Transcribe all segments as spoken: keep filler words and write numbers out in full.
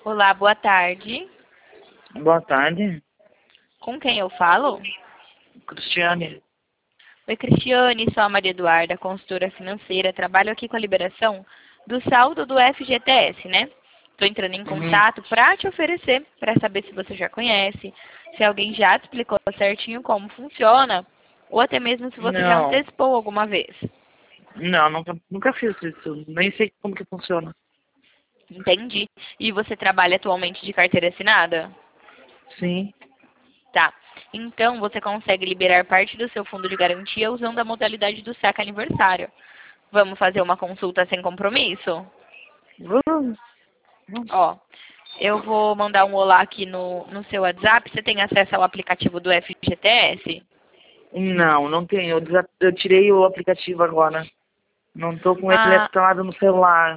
Olá, boa tarde. Boa tarde, Com quem eu falo? Cristiane. Oi, Cristiane, sou a Maria Eduarda, consultora financeira. Trabalho aqui com a liberação do saldo do F G T S, né? Estou entrando em Uhum. contato para te oferecer, para saber se você já conhece, se alguém já te explicou certinho como funciona, ou até mesmo se você já Não, antecipou alguma vez. não, nunca, nunca fiz isso. Nem sei como que funciona. Entendi. E você trabalha atualmente de carteira assinada? Sim. Tá. Então, você consegue liberar parte do seu fundo de garantia usando a modalidade do saque aniversário. Vamos fazer uma consulta sem compromisso? Vamos, vamos. Ó, eu vou mandar um olá aqui no, no seu WhatsApp. Você tem acesso ao aplicativo do F G T S? Não, não tenho. Eu, desa- eu tirei o aplicativo agora. Não tô com ele Ah, instalado no celular.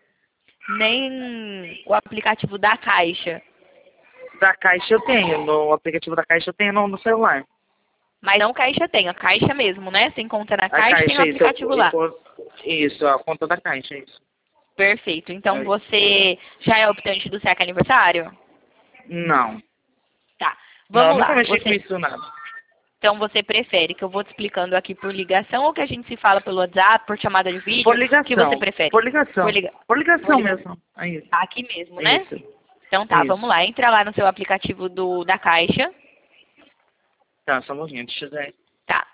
nem o aplicativo da Caixa. Da Caixa eu tenho. No aplicativo da Caixa eu tenho no, no celular. Mas não Caixa tem, a Caixa mesmo, né? Sem conta na A Caixa, tem o Caixa, isso. Eu, aplicativo eu, lá. eu- isso, a conta da Caixa, isso. Perfeito. Então, É. você já é optante do saque aniversário? Não. Tá. Não, eu Vamos nunca lá. mexi com Você isso, nada. Então você prefere que eu vou te explicando aqui por ligação ou que a gente se fala pelo WhatsApp, por chamada de Por vídeo? O que você ligação. prefere? Por Por, ligação. liga... Por por ligação ligação. mesmo. É isso. Tá aqui mesmo, É né? isso. Então É tá, vamos isso. lá. Entra lá no seu aplicativo do, da Caixa. Tá, só um pouquinho. Deixa eu ver. Tá.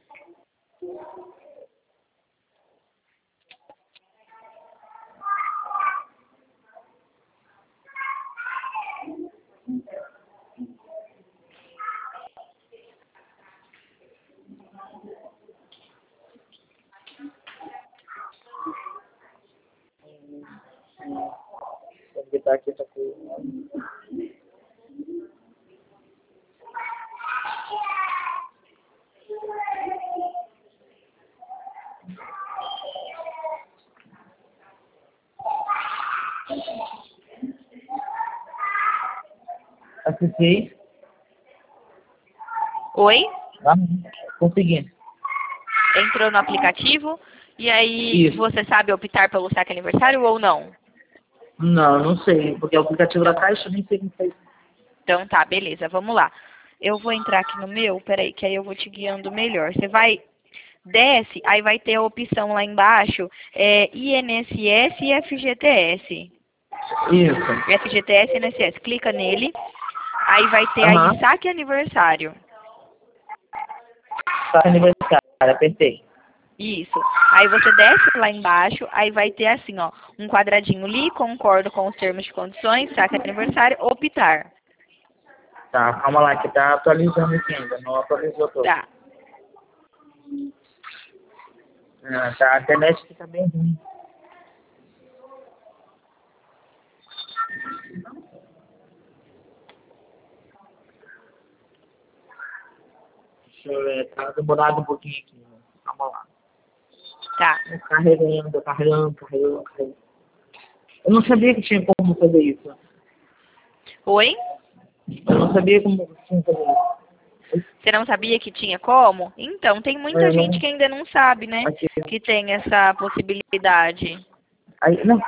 Vou botar aqui essa coisa. Acessei. Oi? Ah, consegui. Entrou no aplicativo. E aí, Isso. você sabe optar pelo saque aniversário ou não? Não, não sei, porque é o aplicativo da Então, Caixa eu nem sei como faz. então tá, beleza. Vamos lá. Eu vou entrar aqui no meu, peraí, que aí eu vou te guiando melhor. Você vai desce, aí vai ter a opção lá embaixo, é, I N S S e F G T S. Isso. F G T S e I N S S. Clica nele, aí vai ter aí Aham. saque aniversário. Tá aniversário, apertei. Isso. Aí você desce lá embaixo, aí vai ter assim, ó, um quadradinho ali, concordo com os termos de condições, saque aniversário, optar. Tá, calma lá, que tá atualizando aqui ainda, não atualizou todo. Tá. Ah, tá, a internet aqui tá bem ruim. Deixa eu ver, tá demorado um pouquinho aqui, né? Calma lá. Tá. Carregando, carregando, carregando, carregando. Eu não sabia que tinha como fazer isso. Oi? Eu não sabia como tinha que fazer isso. Você não sabia que tinha como? Então, tem muita Eu gente não. que ainda não sabe, né? Aqui. Que tem essa possibilidade. Aí, não.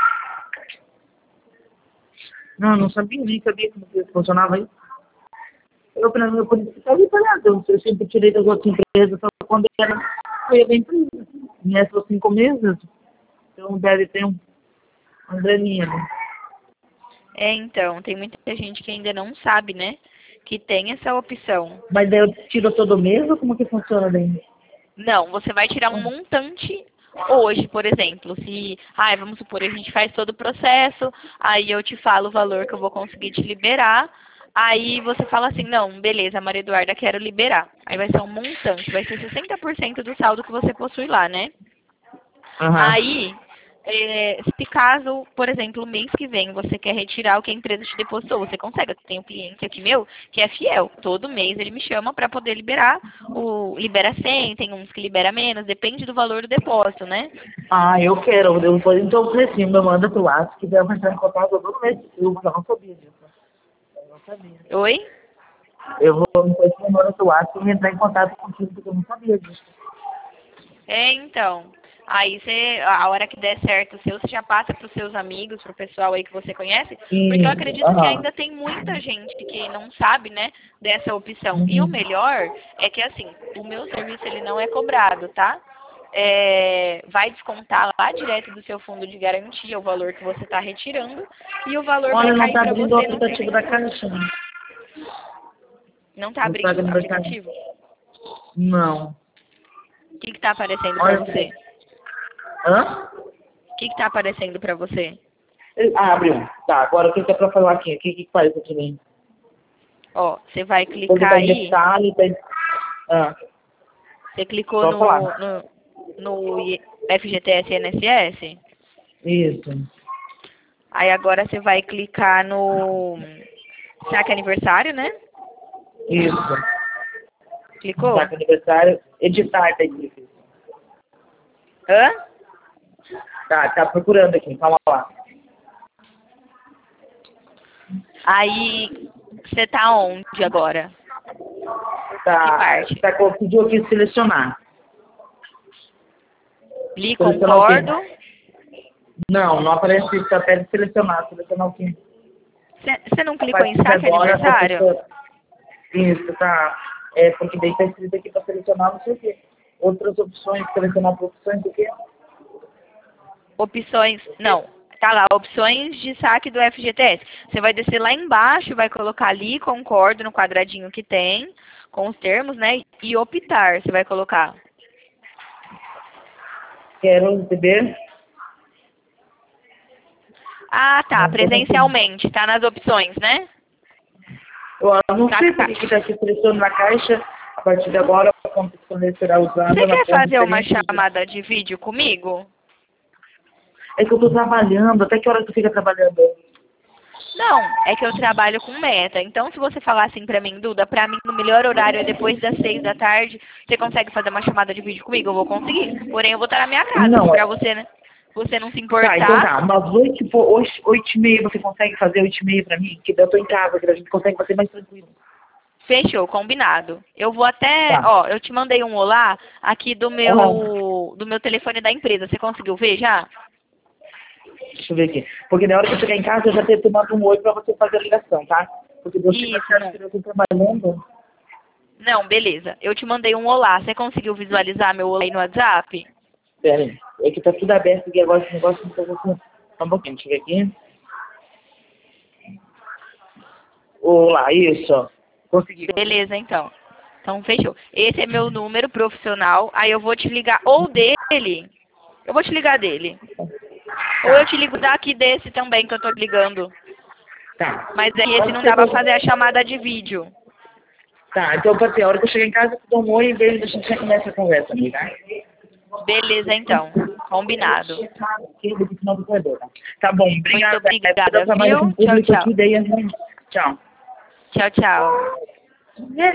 Não, eu não sabia, nem sabia como que funcionava isso. Eu, pra mim, eu podia ficar ali parado. Eu eu sempre tirei das outras empresas, só quando era, foi da empresa. Nessas cinco meses, então deve ter um, uma graninha, né? É, então, tem muita gente que ainda não sabe, né? Que tem essa opção. Mas daí eu tiro todo mês ou como que funciona daí? Não, você vai tirar um montante hoje, por exemplo. Se, ai, vamos supor, a gente faz todo o processo, aí eu te falo o valor que eu vou conseguir te liberar. Aí você fala assim, não, beleza, Maria Eduarda, quero liberar. Aí vai ser um montante, vai ser sessenta por cento do saldo que você possui lá, né? Aham. Aí, é, se caso, por exemplo, o mês que vem você quer retirar o que a empresa te depositou, você consegue. Eu tenho um cliente aqui meu que é fiel. Todo mês ele me chama para poder liberar. O libera cem, tem uns que libera menos, depende do valor do depósito, né? Ah, eu quero. Eu, eu, então eu falei assim, me manda pro WhatsApp que deve entrar em contato todo mês. Eu já não sabia disso. Eu não sabia. Oi? Eu vou, depois me manda pro WhatsApp e entrar em contato contigo porque eu não sabia disso. É, então. Aí você, a hora que der certo o seu, você já passa para os seus amigos, para o pessoal aí que você conhece, porque eu Isso. acredito que Aham. ainda tem muita gente que não sabe, né, dessa opção. E o Uhum. melhor é que, assim, o meu serviço ele não é cobrado, tá? É, vai descontar lá direto do seu fundo de garantia o valor que você está retirando e o valor vai Olha, não cair tá para abrindo o você no aplicativo seu da fundo. Caixa, né? Não está Não tá abrindo o abrindo a Caixa. aplicativo? Não. O que está aparecendo para Olha. você? Hã? O que está aparecendo para você? Ah, abriu. Tá, agora o que que é pra falar aqui? O que que faz aqui nem? Ó, você vai Quando clicar tá em aí. detalhe, tá em... Ah, Você clicou pode no, falar. no, no I- F G T S I N S S? Isso. Aí agora você vai clicar no saque aniversário, né? Isso. Clicou? Tá com aniversário. Editar, tá aqui. Hã? Tá, tá procurando aqui. Calma lá. Aí você tá onde agora? Que Tá, parte? tá, com- pediu aqui selecionar. Li Selecionar o quê? concordo. Não, não aparece isso. Tá pede selecionar. Selecionar o quê? Você não A clicou em partir de saque agora, a aniversário? pessoa... Isso, tá. É, porque daí tá escrito aqui pra selecionar não sei o quê. Outras opções, selecionar por opções do quê? Opções. Não. Tá lá, opções de saque do F G T S. Você vai descer lá embaixo, vai colocar ali, concordo, no quadradinho que tem, com os termos, né? E optar, você vai colocar. Quero receber. Ah, tá. Não tô Presencialmente. Tá nas opções, né? Eu não Na sei por que caixa. está aqui selecione na caixa. A partir de agora, a competição será usada Você na quer conta fazer uma experiência. chamada de vídeo comigo? É que eu estou trabalhando. Até que hora tu fica trabalhando? Não, é que eu trabalho com meta. Então, se você falar assim pra mim, Duda, pra mim o melhor horário é depois das seis da tarde, você consegue fazer uma chamada de vídeo comigo? Eu vou conseguir. Porém, eu vou estar na minha casa. Se Não, pra é. você, né, você não se Tá, então importar, tá. Mas oito, pô, oito, oito e meia você consegue fazer oito e meia pra mim? Que daí eu tô em casa, que a gente consegue fazer mais tranquilo. fechou, combinado. Eu vou até, Tá. ó, eu te mandei um olá aqui do Aham. meu, do meu telefone da empresa. Você conseguiu ver já? Deixa eu ver aqui. Porque na hora que eu chegar em casa, eu já tenho tomado um oi pra você fazer a ligação, tá? Porque Deus te Isso, acha não. que eu tô trabalhando. Não, beleza. Eu te mandei um olá. Você conseguiu visualizar meu olá aí no WhatsApp? Pera aí. É que tá tudo aberto aqui agora, esse negócio não tá assim. Só um pouquinho, deixa eu ver aqui. Olá, isso. Consegui. Beleza, então. Então, fechou. Esse é meu número profissional. Aí eu vou te ligar ou dele. Eu vou te ligar dele. Ou eu te ligo daqui desse também que eu tô ligando. Tá. Mas aí esse Pode não ser dá pra que eu- fazer a chamada de vídeo. Tá, então pode ser. A hora que eu chegar em casa, eu dou um oi e vejo, a gente já começa a conversa ali, tá? Beleza, então. Combinado. Aqui do final do corredor, tá? Tá bom, Muito obrigada. Eu obrigada, trabalho com viu? Tchau, público tchau. aqui, daí a gente... Tchau. Tchau, tchau.